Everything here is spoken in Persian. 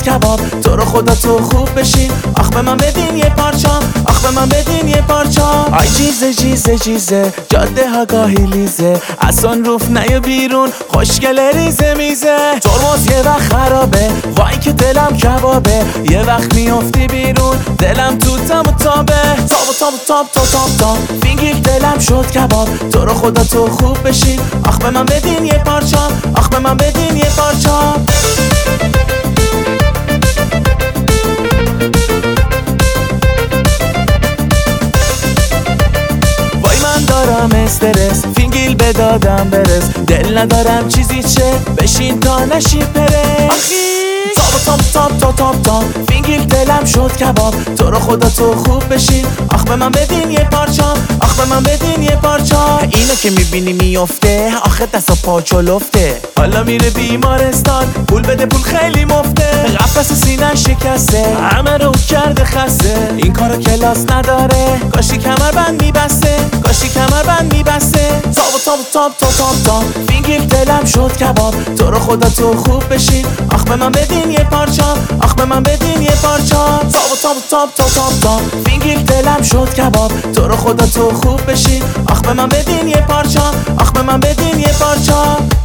شد کباب، تو رو خدا تو خوب بشین، آخ به من بدین یه پارچام، آخ به من بدین یه پارچام. آی جیزه جیزه جیزه، جاده ها گاهی لیزه، اصلا روف نیا بیرون، خوشگله ریزه میزه. ترمز یه وقت خرابه، وای که دلم کبابه، یه وقت میافتی بیرون، دلم تو تم و تابه. تاب و تاب و تاب تا تاب تا، فینگیر دلم شد کباب، تو رو خدا تو خوب بشین، آخ به من بدین یه پارچام، آخ به من بدین یه پارچام. دارم استرس، فینگیل به دادم برس، دل ندارم چیزی چه بشین تا نشی پرس. آخی تاب تاب تاب تاب تاب، فینگیل دلم شد کباب، تو رو خدا تو خوب بشین، آخ به من بدین یه پارچام، آخ به من بدین یه پارچام. اینو که میبینی میفته، آخه دست و پا چلفته، حالا میره بیمارستان، پول بده پول خیلی مفته. قفس سینه شکسته، همه رو کرده خسته، این کارو کلاس نداره، کاشی کمربند میبسته، کاشی کمربند میبسته. تاب و تاب و تاب تا تاب تا، فینگیل دلم شد کباب، تو رو خدا تو خوب بشین، آخ به من بدین یه پارچام، آخ به من بدین یه پارچام. تاب و تاب و تاب تا تاب تا، فینگیل دلم شد کباب، تو رو خدا تو خوب بشین، آخ به من بدین یه پارچام، آخ به من بدین یه پارچام.